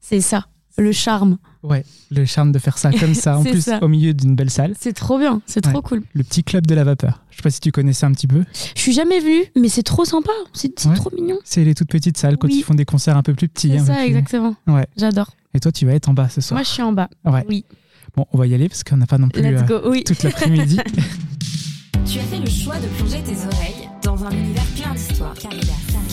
C'est ça, le charme. Ouais, le charme de faire ça comme ça, en plus ça. au milieu d'une belle salle. C'est trop bien, c'est trop cool. Le petit club de la vapeur. Je sais pas si tu connaissais un petit peu. Je suis jamais venue, mais c'est trop sympa, c'est trop mignon. C'est les toutes petites salles quand ils font des concerts un peu plus petits. C'est ça, plus... exactement. Ouais. J'adore. Et toi, tu vas être en bas ce soir. Moi, je suis en bas. Ouais. Oui. Bon, on va y aller parce qu'on n'a pas non plus Let's go. Oui. toute l'après-midi. Tu as fait le choix de plonger tes oreilles dans un univers plein d'histoires. Caridas.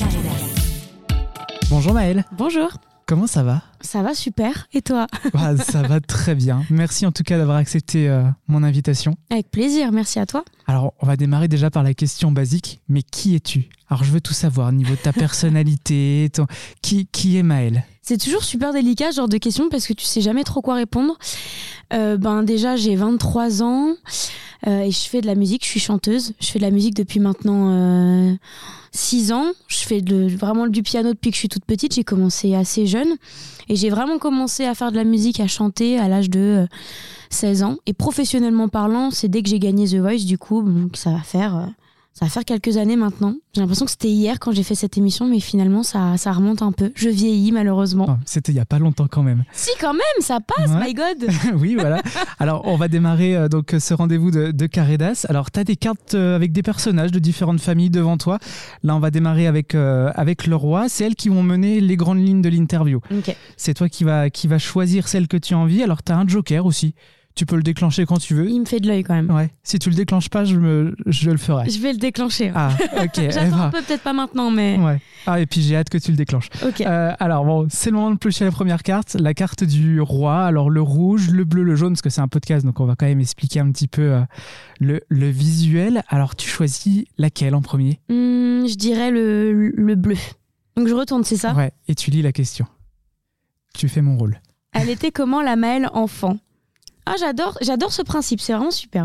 Bonjour Maëlle. Bonjour. Comment ça va ? Ça va super. Et toi ? Ça va très bien. Merci en tout cas d'avoir accepté mon invitation. Avec plaisir, merci à toi. Alors, on va démarrer déjà par la question basique. Mais qui es-tu ? Alors, je veux tout savoir au niveau de ta personnalité. Qui est Maëlle ? C'est toujours super délicat ce genre de questions parce que tu sais jamais trop quoi répondre. Déjà, j'ai 23 ans et je fais de la musique, je suis chanteuse. Je fais de la musique depuis maintenant 6 ans. Je fais vraiment du piano depuis que je suis toute petite. J'ai commencé assez jeune et j'ai vraiment commencé à faire de la musique, à chanter à l'âge de 16 ans. Et professionnellement parlant, c'est dès que j'ai gagné The Voice, du coup, ça va faire quelques années maintenant. J'ai l'impression que c'était hier quand j'ai fait cette émission, mais finalement, ça remonte un peu. Je vieillis, malheureusement. Oh, c'était il n'y a pas longtemps quand même. Si, quand même, ça passe, my God. Oui, voilà. Alors, on va démarrer donc ce rendez-vous de Caridas. Alors, tu as des cartes avec des personnages de différentes familles devant toi. Là, on va démarrer avec le roi. C'est elles qui vont mener les grandes lignes de l'interview. Okay. C'est toi qui va choisir celle que tu as envie. Alors, tu as un joker aussi. Tu peux le déclencher quand tu veux. Il me fait de l'œil quand même. Ouais. Si tu le déclenches pas, je le ferai. Je vais le déclencher. Ah, ok. J'attends un peu, peut-être pas maintenant, mais... Ouais. Ah, et puis j'ai hâte que tu le déclenches. Ok. Alors bon, c'est le moment de piocher la première carte, la carte du roi. Alors le rouge, le bleu, le jaune, parce que c'est un podcast, donc on va quand même expliquer un petit peu le visuel. Alors tu choisis laquelle en premier ? Je dirais le bleu. Donc je retourne, c'est ça ? Ouais, et tu lis la question. Tu fais mon rôle. Elle était comment la Maëlle enfant ? Ah, j'adore ce principe, c'est vraiment super.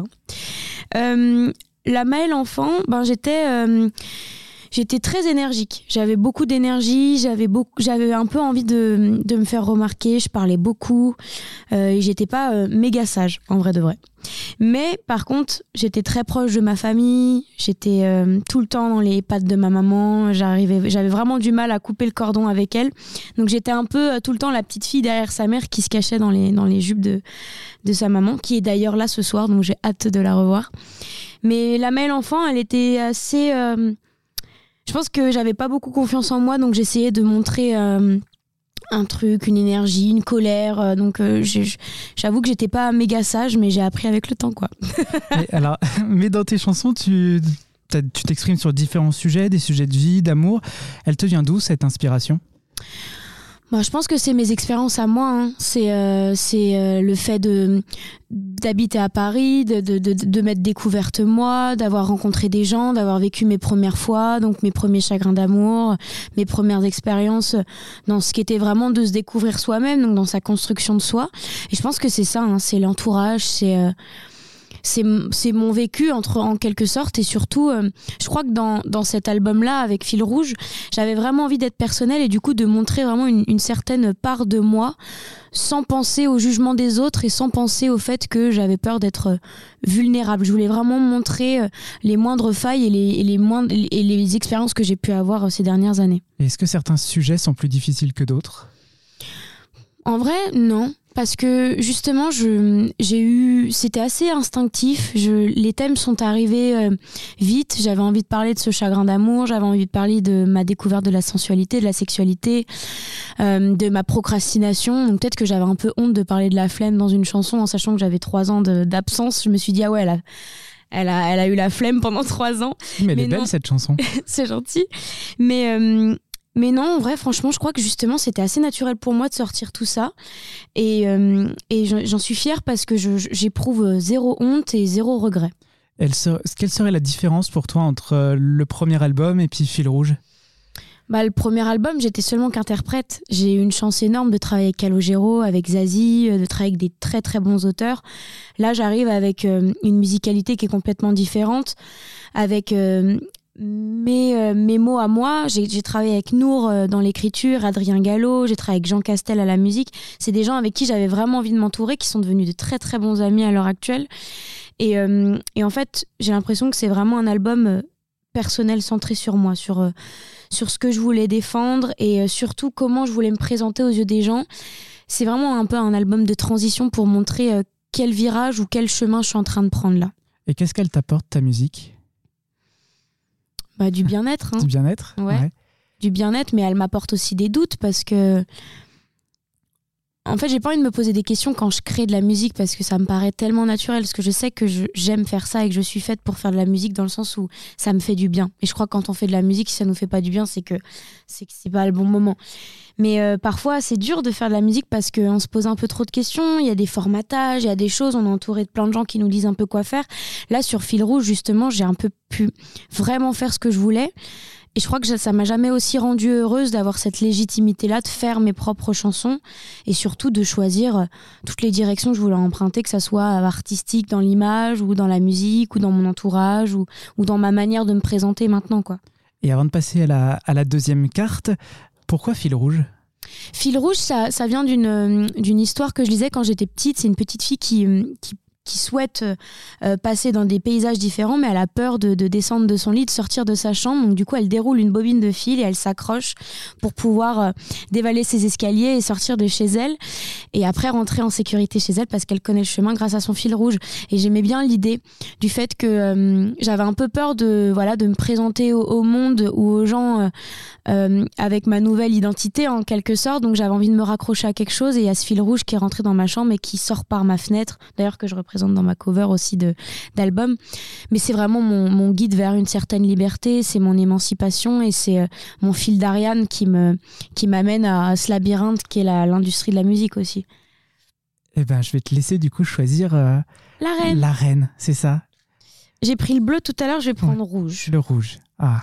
La Maëlle enfant, j'étais très énergique. J'avais beaucoup d'énergie, j'avais un peu envie de me faire remarquer, je parlais beaucoup. Et j'étais pas méga sage, en vrai de vrai. Mais par contre, j'étais très proche de ma famille, j'étais tout le temps dans les pattes de ma maman, j'avais vraiment du mal à couper le cordon avec elle. Donc j'étais un peu tout le temps la petite fille derrière sa mère qui se cachait dans les jupes de sa maman, qui est d'ailleurs là ce soir, donc j'ai hâte de la revoir. Mais la Maëlle enfant, elle était assez... Je pense que j'avais pas beaucoup confiance en moi, donc j'essayais de montrer un truc, une énergie, une colère. Donc j'avoue que j'étais pas méga sage, mais j'ai appris avec le temps, quoi. Mais dans tes chansons, tu t'exprimes sur différents sujets, des sujets de vie, d'amour. Elle te vient d'où cette inspiration ? Je pense que c'est mes expériences à moi. Hein. C'est le fait d'habiter à Paris, de m'être découverte moi, d'avoir rencontré des gens, d'avoir vécu mes premières fois, donc mes premiers chagrins d'amour, mes premières expériences dans ce qui était vraiment de se découvrir soi-même, donc dans sa construction de soi. Et je pense que c'est ça, hein, c'est l'entourage, c'est mon vécu en quelque sorte, et surtout je crois que dans cet album-là avec Fil Rouge, j'avais vraiment envie d'être personnelle et du coup de montrer vraiment une certaine part de moi sans penser au jugement des autres et sans penser au fait que j'avais peur d'être vulnérable. Je voulais vraiment montrer les moindres failles et les expériences que j'ai pu avoir ces dernières années. Et est-ce que certains sujets sont plus difficiles que d'autres ? En vrai, non. Parce que justement, c'était assez instinctif. Les thèmes sont arrivés vite. J'avais envie de parler de ce chagrin d'amour. J'avais envie de parler de ma découverte de la sensualité, de la sexualité, de ma procrastination. Donc peut-être que j'avais un peu honte de parler de la flemme dans une chanson en sachant que j'avais 3 ans d'absence. Je me suis dit, ah ouais, elle a eu la flemme pendant 3 ans. Mais elle est belle cette chanson. C'est gentil. Mais non, en vrai, franchement, je crois que justement, c'était assez naturel pour moi de sortir tout ça. Et j'en suis fière parce que j'éprouve 0 honte et 0 regret. Quelle serait la différence pour toi entre le premier album et puis Fil Rouge ? Le premier album, j'étais seulement qu'interprète. J'ai eu une chance énorme de travailler avec Calogero, avec Zazie, de travailler avec des très très bons auteurs. Là, j'arrive avec une musicalité qui est complètement différente, avec... mes mots à moi. J'ai travaillé avec Nour dans l'écriture, Adrien Gallo, j'ai travaillé avec Jean Castel à la musique. C'est des gens avec qui j'avais vraiment envie de m'entourer, qui sont devenus de très très bons amis à l'heure actuelle. Et en fait, j'ai l'impression que c'est vraiment un album personnel centré sur moi, sur ce que je voulais défendre et surtout comment je voulais me présenter aux yeux des gens. C'est vraiment un peu un album de transition pour montrer quel virage ou quel chemin je suis en train de prendre là. Et qu'est-ce qu'elle t'apporte, ta musique ? Du bien-être. Hein. Du bien-être ? Ouais. Du bien-être, mais elle m'apporte aussi des doutes parce que... En fait, j'ai pas envie de me poser des questions quand je crée de la musique parce que ça me paraît tellement naturel, parce que je sais que j'aime faire ça et que je suis faite pour faire de la musique dans le sens où ça me fait du bien. Et je crois que quand on fait de la musique, si ça nous fait pas du bien, c'est que c'est pas le bon moment. Mais parfois, c'est dur de faire de la musique parce qu'on se pose un peu trop de questions, il y a des formatages, il y a des choses, on est entouré de plein de gens qui nous disent un peu quoi faire. Là, sur Fil Rouge, justement, j'ai un peu pu vraiment faire ce que je voulais. Et je crois que ça m'a jamais aussi rendue heureuse d'avoir cette légitimité-là, de faire mes propres chansons et surtout de choisir toutes les directions que je voulais emprunter, que ça soit artistique dans l'image ou dans la musique ou dans mon entourage ou dans ma manière de me présenter maintenant, quoi. Et avant de passer à la deuxième carte, pourquoi Fil Rouge ? Fil Rouge, ça vient d'une histoire que je lisais quand j'étais petite. C'est une petite fille qui souhaite passer dans des paysages différents, mais elle a peur de descendre de son lit, de sortir de sa chambre. Donc du coup, elle déroule une bobine de fil et elle s'accroche pour pouvoir dévaler ses escaliers et sortir de chez elle. Et après, rentrer en sécurité chez elle parce qu'elle connaît le chemin grâce à son fil rouge. Et j'aimais bien l'idée du fait que j'avais un peu peur de me présenter au monde ou aux gens avec ma nouvelle identité en quelque sorte. Donc j'avais envie de me raccrocher à quelque chose et il y a ce fil rouge qui est rentré dans ma chambre et qui sort par ma fenêtre. D'ailleurs que je représente dans ma cover aussi d'album. Mais c'est vraiment mon guide vers une certaine liberté, c'est mon émancipation et c'est mon fil d'Ariane qui m'amène à ce labyrinthe qui est l'industrie de la musique aussi. Eh ben, je vais te laisser du coup choisir la reine. La reine, c'est ça. J'ai pris le bleu tout à l'heure, je vais prendre rouge. Le rouge. Ah.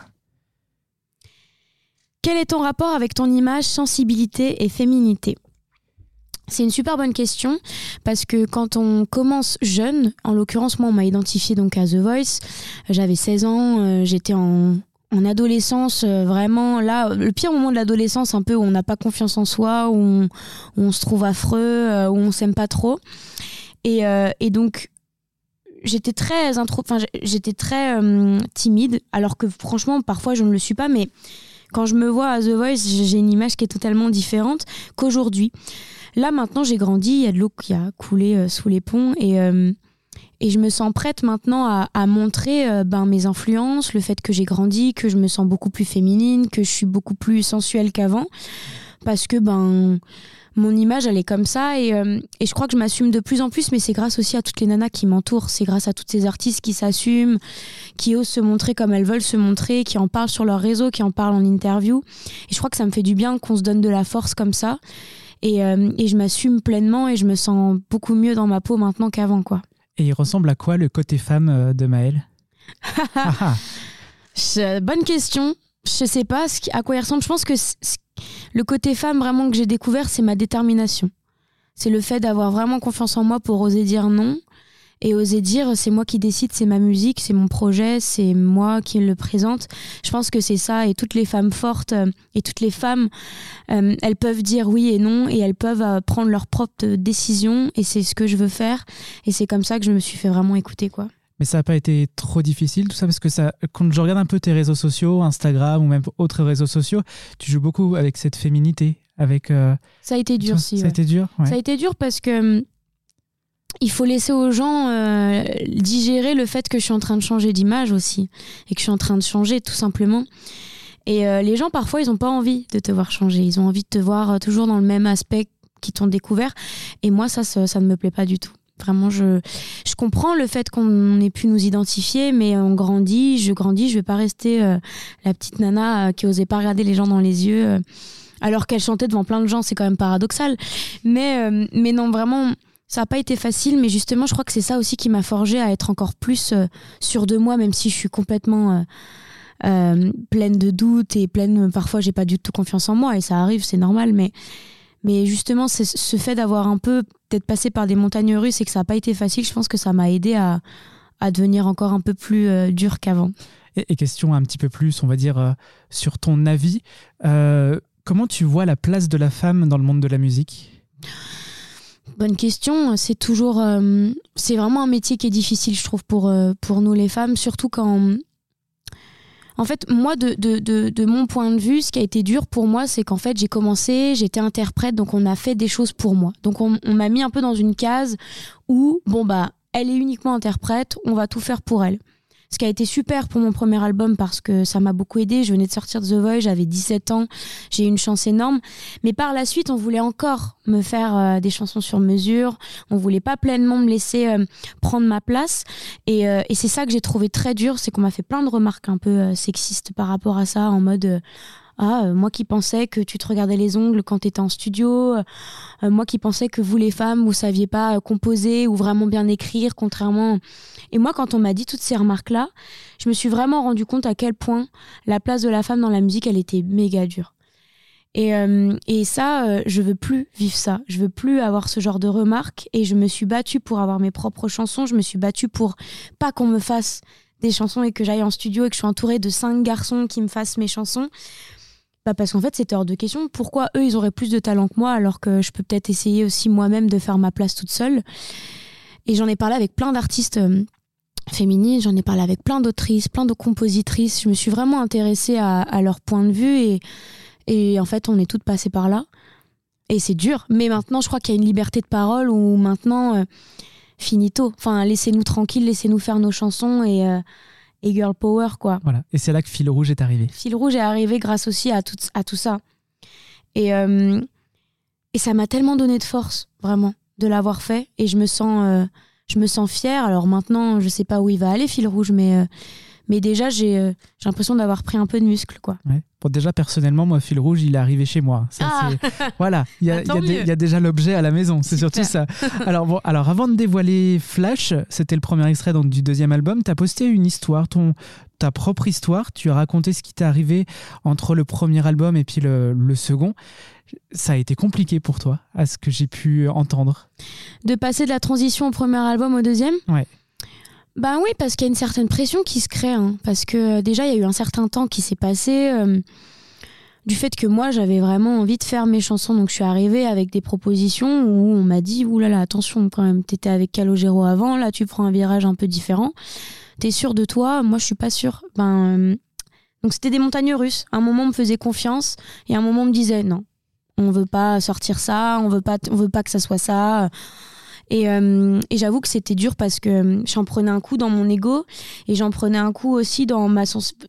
Quel est ton rapport avec ton image, sensibilité et féminité ? C'est une super bonne question parce que quand on commence jeune, en l'occurrence moi on m'a identifiée donc à The Voice, j'avais 16 ans, j'étais en adolescence, vraiment là, le pire moment de l'adolescence, un peu où on n'a pas confiance en soi, où on se trouve affreux, où on s'aime pas trop. Et donc j'étais très timide, alors que franchement parfois je ne le suis pas, mais quand je me vois à The Voice, j'ai une image qui est totalement différente qu'aujourd'hui. Là, maintenant, j'ai grandi, il y a de l'eau qui a coulé sous les ponts et je me sens prête maintenant à montrer mes influences, le fait que j'ai grandi, que je me sens beaucoup plus féminine, que je suis beaucoup plus sensuelle qu'avant parce que mon image, elle est comme ça et je crois que je m'assume de plus en plus, mais c'est grâce aussi à toutes les nanas qui m'entourent, c'est grâce à toutes ces artistes qui s'assument, qui osent se montrer comme elles veulent se montrer, qui en parlent sur leur réseau, qui en parlent en interview. Et je crois que ça me fait du bien qu'on se donne de la force comme ça. Et je m'assume pleinement et je me sens beaucoup mieux dans ma peau maintenant qu'avant, quoi. Et il ressemble à quoi le côté femme de Maëlle ? Bonne question. Je sais pas à quoi il ressemble. Je pense que le côté femme vraiment que j'ai découvert, c'est ma détermination. C'est le fait d'avoir vraiment confiance en moi pour oser dire non et oser dire c'est moi qui décide, c'est ma musique, c'est mon projet, c'est moi qui le présente. Je pense que c'est ça, et toutes les femmes fortes et toutes les femmes, elles peuvent dire oui et non et elles peuvent prendre leurs propres décisions et c'est ce que je veux faire et c'est comme ça que je me suis fait vraiment écouter, quoi. Mais ça n'a pas été trop difficile tout ça, parce que quand je regarde un peu tes réseaux sociaux, Instagram ou même autres réseaux sociaux, tu joues beaucoup avec cette féminité, avec... Ça a été dur, si. Ça a été dur, ouais. Ça a été dur parce que il faut laisser aux gens digérer le fait que je suis en train de changer d'image aussi et que je suis en train de changer tout simplement. Et les gens parfois ils n'ont pas envie de te voir changer, ils ont envie de te voir toujours dans le même aspect qu'ils t'ont découvert et moi ça ne me plaît pas du tout. Vraiment, je comprends le fait qu'on ait pu nous identifier, mais on grandit, je vais pas rester la petite nana qui osait pas regarder les gens dans les yeux alors qu'elle chantait devant plein de gens, c'est quand même paradoxal. Mais non, vraiment, ça n'a pas été facile, mais justement, je crois que c'est ça aussi qui m'a forgée à être encore plus sûre de moi, même si je suis complètement pleine de doutes et parfois j'ai pas du tout confiance en moi et ça arrive, c'est normal, mais justement, c'est ce fait d'avoir un peu peut-être passé par des montagnes russes et que ça n'a pas été facile, je pense que ça m'a aidé à devenir encore un peu plus dur qu'avant. Et question un petit peu plus, on va dire, sur ton avis, comment tu vois la place de la femme dans le monde de la musique ? Bonne question. C'est toujours, c'est vraiment un métier qui est difficile, je trouve, pour nous les femmes, surtout quand... En fait, moi, de mon point de vue, ce qui a été dur pour moi, c'est qu'en fait, j'ai commencé, j'étais interprète, donc on a fait des choses pour moi. Donc on m'a mis un peu dans une case où, elle est uniquement interprète, on va tout faire pour elle. Ce qui a été super pour mon premier album parce que ça m'a beaucoup aidé. Je venais de sortir de The Voice, j'avais 17 ans, j'ai eu une chance énorme. Mais par la suite, on voulait encore me faire des chansons sur mesure. On voulait pas pleinement me laisser prendre ma place. Et c'est ça que j'ai trouvé très dur, c'est qu'on m'a fait plein de remarques un peu sexistes par rapport à ça, en mode... moi qui pensais que tu te regardais les ongles quand t'étais en studio, moi qui pensais que vous les femmes vous saviez pas composer ou vraiment bien écrire, contrairement... Et moi quand on m'a dit toutes ces remarques là, je me suis vraiment rendu compte à quel point la place de la femme dans la musique elle était méga dure. Et ça, je veux plus vivre ça, je veux plus avoir ce genre de remarques, et je me suis battue pour avoir mes propres chansons, je me suis battue pour pas qu'on me fasse des chansons et que j'aille en studio et que je sois entourée de 5 garçons qui me fassent mes chansons. Parce qu'en fait, c'était hors de question. Pourquoi eux, ils auraient plus de talent que moi alors que je peux peut-être essayer aussi moi-même de faire ma place toute seule. Et j'en ai parlé avec plein d'artistes féminines, j'en ai parlé avec plein d'autrices, plein de compositrices. Je me suis vraiment intéressée à leur point de vue et en fait, on est toutes passées par là. Et c'est dur. Mais maintenant, je crois qu'il y a une liberté de parole où maintenant, finito. Enfin, laissez-nous tranquilles, laissez-nous faire nos chansons et girl power, quoi. Voilà. Et c'est là que Fil Rouge est arrivé. Fil Rouge est arrivé grâce aussi à tout ça. Et ça m'a tellement donné de force, vraiment, de l'avoir fait. Et je me sens fière. Alors maintenant, je sais pas où il va aller, Fil Rouge, mais déjà, j'ai l'impression d'avoir pris un peu de muscle, quoi. Ouais. Bon, déjà, personnellement, moi, Fil Rouge, il est arrivé chez moi. Ça, voilà, il y a déjà l'objet à la maison, c'est surtout ça. Alors, avant de dévoiler Flash, c'était le premier extrait donc, du deuxième album, tu as posté une histoire, ta propre histoire. Tu as raconté ce qui t'est arrivé entre le premier album et puis le second. Ça a été compliqué pour toi, à ce que j'ai pu entendre. De passer de la transition au premier album au deuxième ? Ouais. Ben oui, parce qu'il y a une certaine pression qui se crée, hein, parce que déjà, il y a eu un certain temps qui s'est passé du fait que moi, j'avais vraiment envie de faire mes chansons. Donc, je suis arrivée avec des propositions où on m'a dit « Oulala, attention, quand même, t'étais avec Calogero avant, là, tu prends un virage un peu différent. T'es sûre de toi ? Moi, je suis pas sûre. » Donc, c'était des montagnes russes. À un moment, on me faisait confiance et à un moment, on me disait « Non, on veut pas sortir ça, on veut pas que ça soit ça. » Et j'avoue que c'était dur parce que j'en prenais un coup dans mon ego et j'en prenais un coup aussi dans ma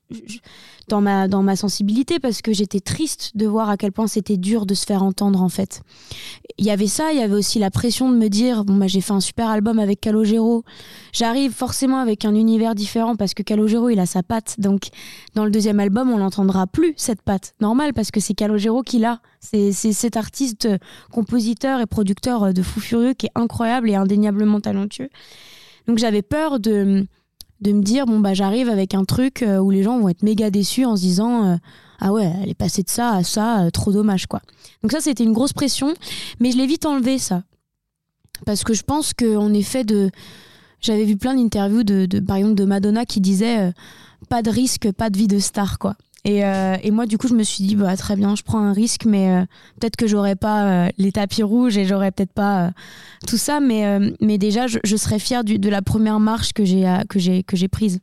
sensibilité parce que j'étais triste de voir à quel point c'était dur de se faire entendre en fait. Il y avait ça, il y avait aussi la pression de me dire j'ai fait un super album avec Calogero. J'arrive forcément avec un univers différent parce que Calogero il a sa patte, donc dans le deuxième album on n'entendra plus cette patte. Normal parce que c'est Calogero qui l'a. C'est cet artiste, compositeur et producteur de fou furieux qui est incroyable et indéniablement talentueux. Donc j'avais peur de me dire j'arrive avec un truc où les gens vont être méga déçus en se disant ah ouais, elle est passée de ça à ça, trop dommage quoi. Donc ça c'était une grosse pression, mais je l'ai vite enlevé ça. Parce que je pense qu'en effet j'avais vu plein d'interviews par exemple de Madonna qui disait pas de risque, pas de vie de star quoi. Et moi du coup je me suis dit très bien, je prends un risque, mais peut-être que j'aurais pas les tapis rouges et j'aurais peut-être pas tout ça, mais déjà je serais fière de la première marche que j'ai prise.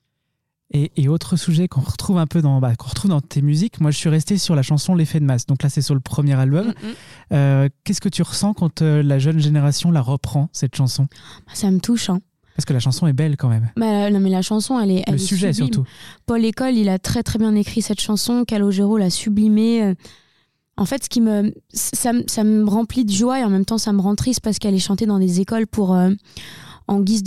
Et autre sujet qu'on retrouve un peu dans tes musiques, moi je suis restée sur la chanson L'effet de masse, donc là c'est sur le premier album. Qu'est-ce que tu ressens quand la jeune génération la reprend, cette chanson ? Ça me touche, hein. Parce que la chanson est belle quand même. Non mais la chanson elle est sujet sublime. Surtout. Paul École il a très très bien écrit cette chanson, Calogero l'a sublimée. En fait ça me remplit de joie et en même temps ça me rend triste parce qu'elle est chantée dans des écoles pour en guise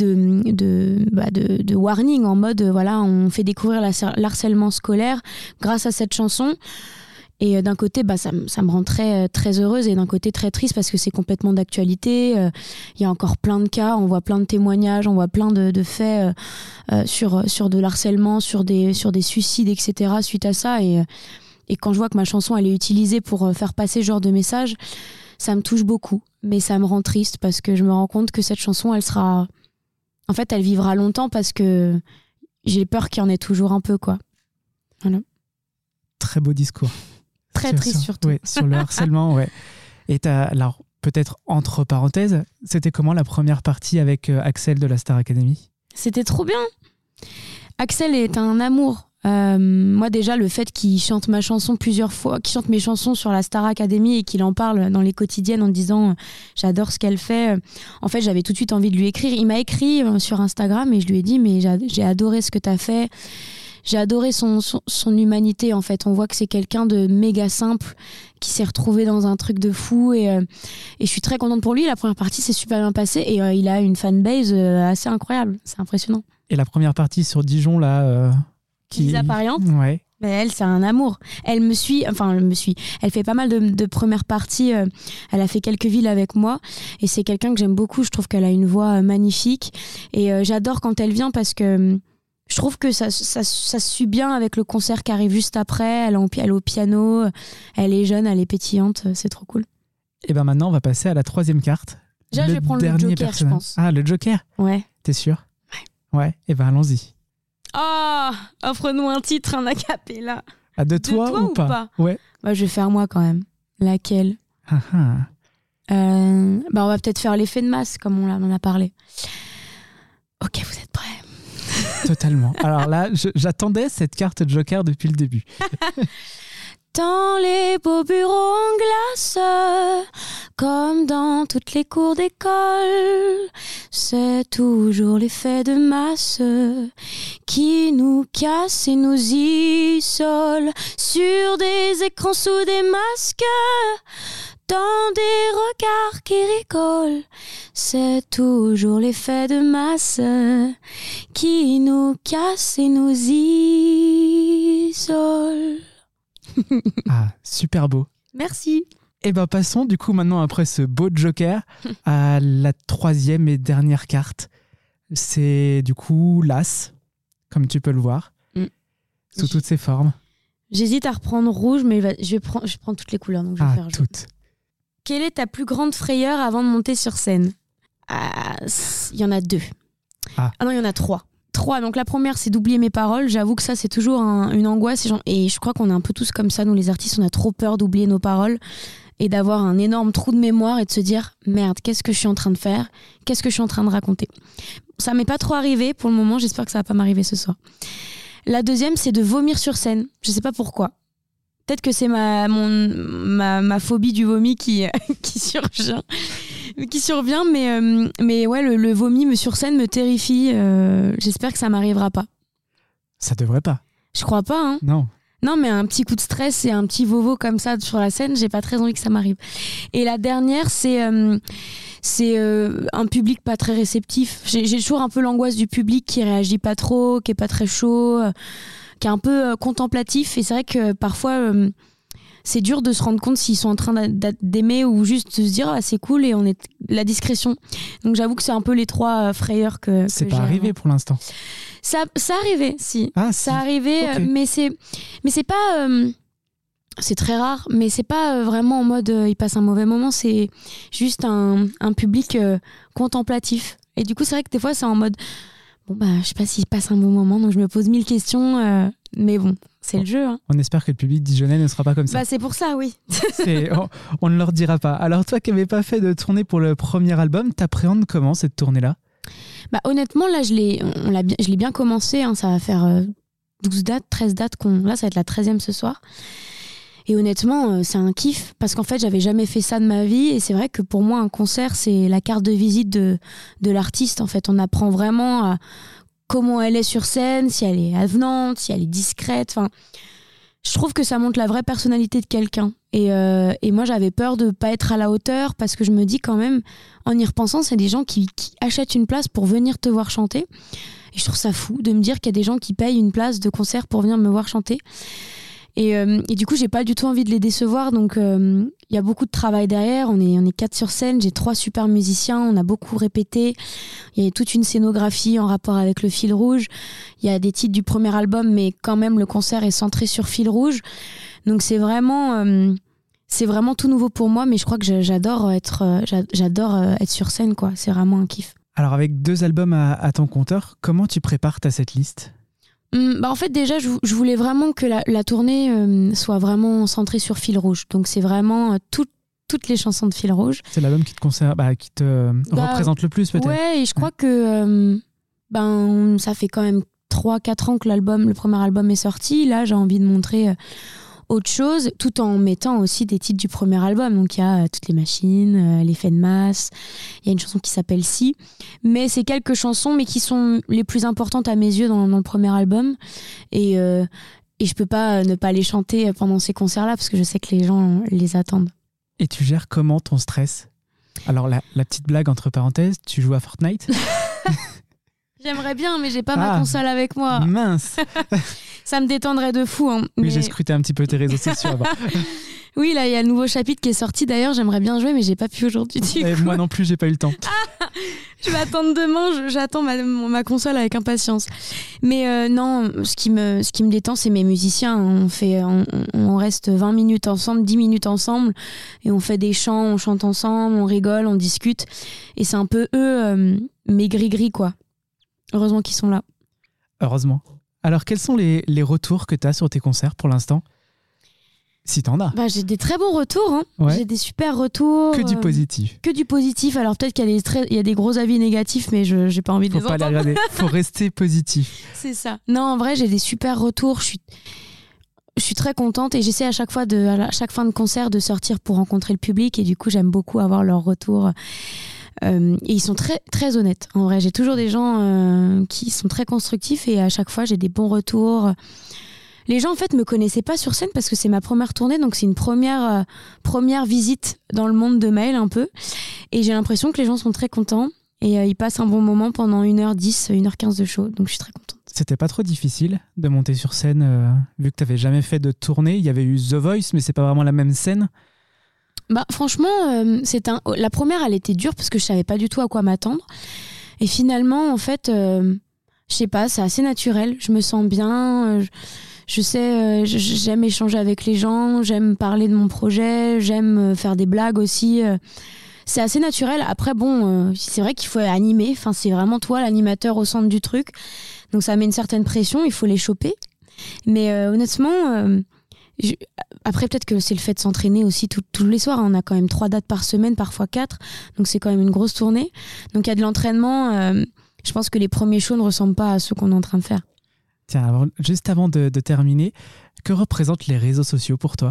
de warning, en mode on fait découvrir l'harcèlement scolaire grâce à cette chanson. Et d'un côté, ça me rend très, très heureuse et d'un côté très triste parce que c'est complètement d'actualité. Il y a encore plein de cas, on voit plein de témoignages, on voit plein de faits sur de l'harcèlement, sur des suicides, etc. suite à ça. Et quand je vois que ma chanson elle est utilisée pour faire passer ce genre de message, ça me touche beaucoup. Mais ça me rend triste parce que je me rends compte que cette chanson, elle vivra longtemps parce que j'ai peur qu'il y en ait toujours un peu, quoi. Voilà. Très beau discours. Très triste surtout. Ouais, sur le harcèlement, ouais. Et alors, peut-être entre parenthèses, c'était comment la première partie avec Axel de la Star Academy ? C'était trop bien. Axel est un amour. Moi déjà le fait qu'il chante ma chanson plusieurs fois, qu'il chante mes chansons sur la Star Academy et qu'il en parle dans les quotidiennes en disant j'adore ce qu'elle fait, en fait j'avais tout de suite envie de lui écrire. Il m'a écrit sur Instagram et je lui ai dit mais j'ai adoré ce que t'as fait, j'ai adoré son humanité en fait. On voit que c'est quelqu'un de méga simple qui s'est retrouvé dans un truc de fou et je suis très contente pour lui. La première partie s'est super bien passée et il a une fanbase assez incroyable, c'est impressionnant. Et la première partie sur Dijon là Lisa Pariante. Ouais. Mais elle, c'est un amour. Elle me suit. Elle fait pas mal de premières parties. Elle a fait quelques villes avec moi. Et c'est quelqu'un que j'aime beaucoup. Je trouve qu'elle a une voix magnifique. Et j'adore quand elle vient parce que je trouve que ça se suit bien avec le concert qui arrive juste après. Elle est au piano. Elle est jeune, elle est pétillante. C'est trop cool. Et ben maintenant, on va passer à la troisième carte. Déjà, je vais prendre le Joker, je pense. Ah, le Joker ? Ouais. T'es sûr ? Ouais. Et ben allons-y. Oh, offre-nous un titre, un a cappella. Ah, de toi ou pas ? Ouais. Bah, je vais faire moi quand même. Laquelle ? On va peut-être faire l'effet de masse, comme on en a parlé. Ok, vous êtes prêts ? Totalement. Alors là, j'attendais cette carte Joker depuis le début. Dans les beaux bureaux en glace, comme dans toutes les cours d'école, c'est toujours l'effet de masse qui nous casse et nous isole sur des écrans sous des masques, dans des regards qui rigolent. C'est toujours l'effet de masse qui nous casse et nous isole. Ah, super beau. Merci. Et ben passons du coup maintenant après ce beau Joker à la troisième et dernière carte. C'est du coup l'As, comme tu peux le voir, sous toutes ses formes. J'hésite à reprendre rouge, mais je prends toutes les couleurs, donc je vais faire jaune. Toutes. Quelle est ta plus grande frayeur avant de monter sur scène ? Il y en a 2. Ah non, il y en a 3. Donc la première, c'est d'oublier mes paroles. J'avoue que ça, c'est toujours une angoisse. Et je crois qu'on est un peu tous comme ça, nous les artistes, on a trop peur d'oublier nos paroles et d'avoir un énorme trou de mémoire et de se dire « Merde, qu'est-ce que je suis en train de faire ? Qu'est-ce que je suis en train de raconter ?» Ça m'est pas trop arrivé pour le moment, j'espère que ça va pas m'arriver ce soir. La deuxième, c'est de vomir sur scène. Je sais pas pourquoi. Peut-être que c'est ma phobie du vomi qui survient. Mais ouais, le vomi sur scène me terrifie. J'espère que ça m'arrivera pas. Ça devrait pas. Je crois pas, hein. Non, mais un petit coup de stress et un petit vovo comme ça sur la scène, j'ai pas très envie que ça m'arrive. Et la dernière, c'est un public pas très réceptif. J'ai toujours un peu l'angoisse du public qui réagit pas trop, qui est pas très chaud, qui est un peu contemplatif. Et c'est vrai que parfois, c'est dur de se rendre compte s'ils sont en train d'aimer ou juste de se dire c'est cool et on est la discrétion. Donc j'avoue que c'est un peu les 3 frayeurs que c'est pas arrivé pour l'instant. Ça arrivait, si. Ça arrivait, okay. mais c'est pas. C'est très rare, mais c'est pas vraiment en mode il passe un mauvais moment. C'est juste un public contemplatif. Et du coup, c'est vrai que des fois, c'est en mode je sais pas s'il passe un bon moment, donc je me pose 1000 questions. Mais bon, c'est le jeu. Hein. On espère que le public dijonnais ne sera pas comme ça. C'est pour ça, oui. On ne leur dira pas. Alors toi qui n'avais pas fait de tournée pour le premier album, t'appréhendes comment cette tournée-là ? Honnêtement, là, je l'ai bien commencé. Hein, ça va faire 12 dates, 13 dates. Là, ça va être la 13e ce soir. Et honnêtement, c'est un kiff. Parce qu'en fait, j'avais jamais fait ça de ma vie. Et c'est vrai que pour moi, un concert, c'est la carte de visite de l'artiste. En fait, on apprend vraiment à comment elle est sur scène, si elle est avenante, si elle est discrète. Enfin, je trouve que ça montre la vraie personnalité de quelqu'un. Et moi, j'avais peur de pas être à la hauteur parce que je me dis quand même, en y repensant, c'est des gens qui achètent une place pour venir te voir chanter. Et je trouve ça fou de me dire qu'il y a des gens qui payent une place de concert pour venir me voir chanter. Et du coup, j'ai pas du tout envie de les décevoir. Donc, il y a beaucoup de travail derrière. On est 4 sur scène. J'ai 3 super musiciens. On a beaucoup répété. Il y a toute une scénographie en rapport avec le fil rouge. Il y a des titres du premier album, mais quand même, le concert est centré sur fil rouge. Donc, c'est vraiment tout nouveau pour moi. Mais je crois que j'adore être sur scène, quoi. C'est vraiment un kiff. Alors, avec 2 albums à ton compteur, comment tu prépares ta setlist ? En fait, déjà, je voulais vraiment que la tournée soit vraiment centrée sur fil rouge. Donc, c'est vraiment toutes les chansons de fil rouge. C'est l'album qui te représente le plus, peut-être. Ouais, et je crois que ça fait quand même 3-4 ans que le premier album est sorti. Là, j'ai envie de montrer autre chose, tout en mettant aussi des titres du premier album. Donc il y a Toutes les machines, L'effet de masse, il y a une chanson qui s'appelle Si. Mais c'est quelques chansons, mais qui sont les plus importantes à mes yeux dans le premier album. Et je peux pas ne pas les chanter pendant ces concerts-là, parce que je sais que les gens les attendent. Et tu gères comment ton stress ? Alors la petite blague entre parenthèses, tu joues à Fortnite ? J'aimerais bien, mais j'ai pas ma console avec moi. Mince. Ça me détendrait de fou. Hein, oui, j'ai scruté un petit peu tes réseaux sociaux avant. Oui, là, il y a le nouveau chapitre qui est sorti. D'ailleurs, j'aimerais bien jouer, mais j'ai pas pu aujourd'hui. Moi non plus, j'ai pas eu le temps. Je vais attendre demain. J'attends ma console avec impatience. Mais non, ce qui me détend, c'est mes musiciens. On reste 20 minutes ensemble, 10 minutes ensemble, et on fait des chants, on chante ensemble, on rigole, on discute. Et c'est un peu eux, mes gris-gris, quoi. Heureusement qu'ils sont là. Heureusement. Alors, quels sont les retours que tu as sur tes concerts pour l'instant ? Si t'en as. J'ai des très bons retours. Hein. Ouais. J'ai des super retours. Que du positif. Que du positif. Alors peut-être qu'il y a des gros avis négatifs, mais je n'ai pas envie de les entendre. Faut pas les regarder. Faut rester positif. C'est ça. Non, en vrai, j'ai des super retours. Je suis très contente et j'essaie à chaque fin de concert de sortir pour rencontrer le public. Et du coup, j'aime beaucoup avoir leurs retours. Et ils sont très, très honnêtes. En vrai, j'ai toujours des gens qui sont très constructifs et à chaque fois, j'ai des bons retours. Les gens, en fait, me connaissaient pas sur scène parce que c'est ma première tournée, donc c'est une première visite dans le monde de Maëlle, un peu. Et j'ai l'impression que les gens sont très contents et ils passent un bon moment pendant 1h10, 1h15 de show, donc je suis très contente. C'était pas trop difficile de monter sur scène, vu que t'avais jamais fait de tournée. Il y avait eu The Voice, mais c'est pas vraiment la même scène. Franchement, la première, elle était dure parce que je savais pas du tout à quoi m'attendre. Et finalement, en fait, je sais pas, c'est assez naturel. Je me sens bien. Je sais, j'aime échanger avec les gens, j'aime parler de mon projet, j'aime faire des blagues aussi. C'est assez naturel. Après, c'est vrai qu'il faut animer. Enfin, c'est vraiment toi l'animateur au centre du truc. Donc ça met une certaine pression, il faut les choper. Mais honnêtement, après peut-être que c'est le fait de s'entraîner aussi tous les soirs. On a quand même 3 dates par semaine, parfois 4. Donc c'est quand même une grosse tournée. Donc il y a de l'entraînement. Je pense que les premiers shows ne ressemblent pas à ceux qu'on est en train de faire. Tiens, juste avant de terminer, que représentent les réseaux sociaux pour toi ?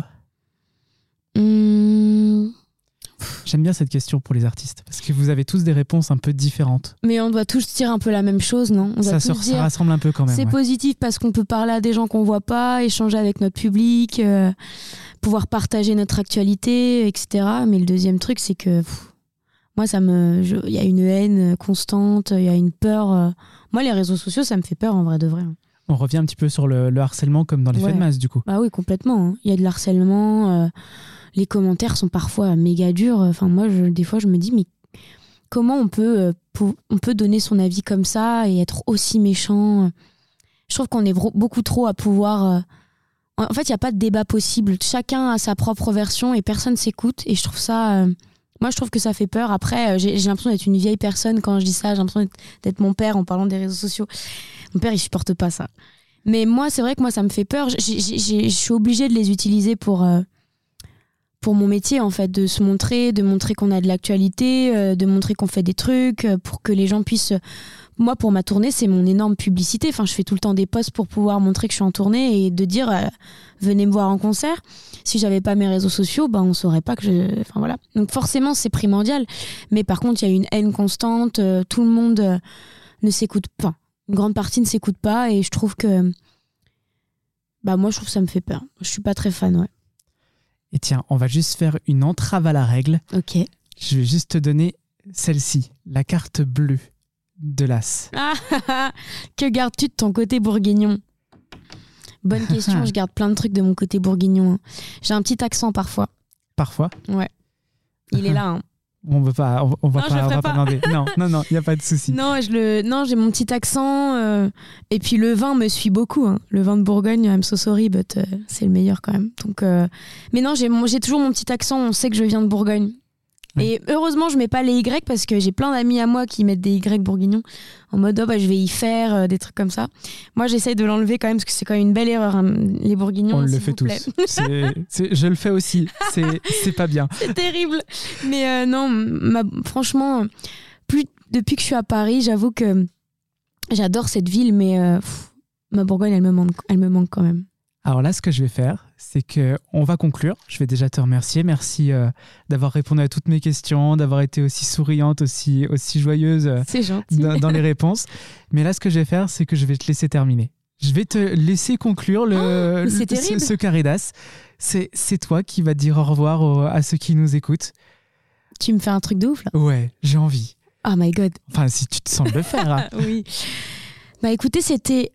J'aime bien cette question pour les artistes, parce que vous avez tous des réponses un peu différentes. Mais on doit tous dire un peu la même chose, non ? Ça rassemble un peu quand même. C'est positif parce qu'on peut parler à des gens qu'on voit pas, échanger avec notre public, pouvoir partager notre actualité, etc. Mais le deuxième truc, c'est que moi, il y a une haine constante, il y a une peur. Moi, les réseaux sociaux, ça me fait peur en vrai de vrai. On revient un petit peu sur le harcèlement comme dans l'effet de masse, du coup. Bah oui, complètement. Hein. Il y a de l'harcèlement. Les commentaires sont parfois méga durs. Enfin, moi, des fois, je me dis, mais comment on peut donner son avis comme ça et être aussi méchant ? Je trouve qu'on est beaucoup trop à pouvoir... En fait, il n'y a pas de débat possible. Chacun a sa propre version et personne s'écoute. Et je trouve ça... Moi, je trouve que ça fait peur. Après, j'ai l'impression d'être une vieille personne quand je dis ça. J'ai l'impression d'être mon père en parlant des réseaux sociaux. Mon père, il supporte pas ça. Mais moi, c'est vrai que ça me fait peur. Je suis obligée de les utiliser pour mon métier, en fait, de se montrer, de montrer qu'on a de l'actualité, de montrer qu'on fait des trucs, pour que les gens puissent... Moi, pour ma tournée, c'est mon énorme publicité. Enfin, je fais tout le temps des posts pour pouvoir montrer que je suis en tournée et de dire venez me voir en concert. Si j'avais pas mes réseaux sociaux, on saurait pas que je... Enfin, voilà. Donc forcément, c'est primordial. Mais par contre, il y a une haine constante. Tout le monde ne s'écoute pas. Une grande partie ne s'écoute pas et je trouve que... moi, je trouve que ça me fait peur. Je suis pas très fan, ouais. Et tiens, on va juste faire une entrave à la règle. Ok. Je vais juste te donner celle-ci, la carte bleue de l'As. Que gardes-tu de ton côté bourguignon ? Bonne question, je garde plein de trucs de mon côté bourguignon. J'ai un petit accent parfois. Parfois ? Ouais. Il est là, hein. On va pas demander. Non, il n'y a pas de souci. Non, j'ai mon petit accent. Et puis le vin me suit beaucoup. Hein. Le vin de Bourgogne, I'm so sorry, but c'est le meilleur quand même. Donc, mais non, j'ai toujours mon petit accent. On sait que je viens de Bourgogne. Ouais. Et heureusement, je mets pas les Y parce que j'ai plein d'amis à moi qui mettent des Y bourguignons en mode je vais y faire des trucs comme ça. Moi, j'essaye de l'enlever quand même parce que c'est quand même une belle erreur, hein, les bourguignons. On le fait tous. Je le fais aussi. C'est pas bien. C'est terrible. Mais non, franchement, depuis que je suis à Paris, j'avoue que j'adore cette ville, mais ma Bourgogne, elle me manque quand même. Alors là, ce que je vais faire, c'est qu'on va conclure. Je vais déjà te remercier. Merci d'avoir répondu à toutes mes questions, d'avoir été aussi souriante, aussi joyeuse c'est gentil. Dans les réponses. Mais là, ce que je vais faire, c'est que je vais te laisser terminer. Je vais te laisser conclure ce carré d'as. C'est toi qui vas dire au revoir à ceux qui nous écoutent. Tu me fais un truc de ouf, là? Ouais, j'ai envie. Oh my God. Enfin, si tu te sens de le faire. Hein. Oui. Bah écoutez, c'était...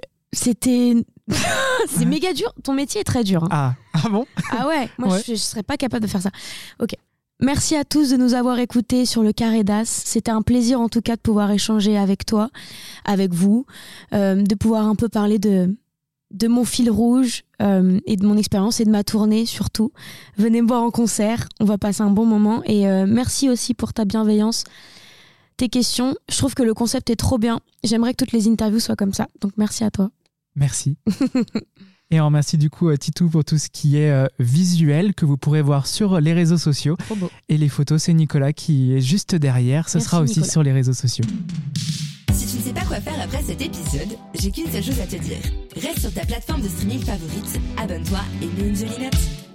c'est méga dur. Ton métier est très dur. Hein. Ah bon? Ah ouais, moi je serais pas capable de faire ça. Ok. Merci à tous de nous avoir écoutés sur le carré d'as. C'était un plaisir en tout cas de pouvoir échanger avec toi, avec vous, de pouvoir un peu parler de mon fil rouge et de mon expérience et de ma tournée surtout. Venez me voir en concert, on va passer un bon moment. Et merci aussi pour ta bienveillance, tes questions. Je trouve que le concept est trop bien. J'aimerais que toutes les interviews soient comme ça. Donc merci à toi. Merci. Et on remercie du coup Titou pour tout ce qui est visuel que vous pourrez voir sur les réseaux sociaux. Trop beau. Et les photos, c'est Nicolas qui est juste derrière. Ce sera aussi Nicolas sur les réseaux sociaux. Si tu ne sais pas quoi faire après cet épisode, j'ai qu'une seule chose à te dire. Reste sur ta plateforme de streaming favorite, abonne-toi et mets une jolie note.